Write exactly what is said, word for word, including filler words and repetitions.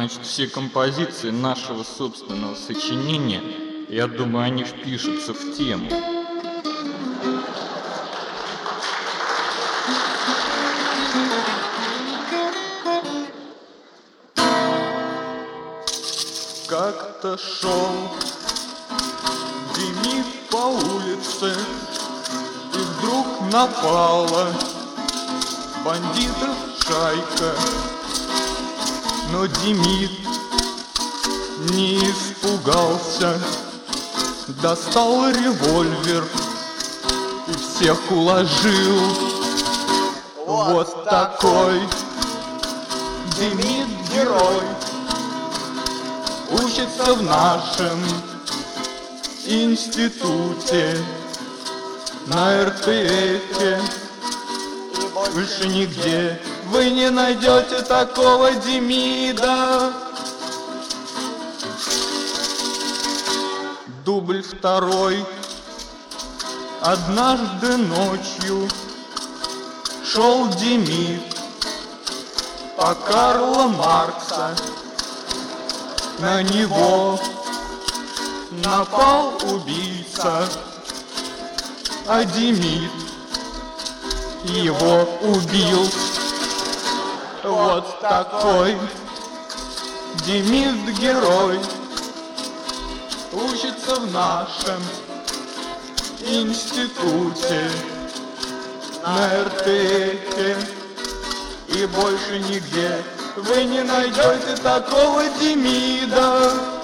Значит, все композиции нашего собственного сочинения, я думаю, они впишутся в тему. Как-то шел Демид по улице, и вдруг напала бандитов шайка. Но Демид не испугался, достал револьвер и всех уложил. Вот такой Демид герой, учится в нашем институте на эр тэ эфе. Больше нигде вы не найдете такого Демида. Дубль второй. Однажды ночью шел Демид по Карла Маркса. На него напал убийца, а Демид его убил. Вот такой Демид герой, учится в нашем институте на эр тэ эфе. И больше нигде вы не найдете такого Демида.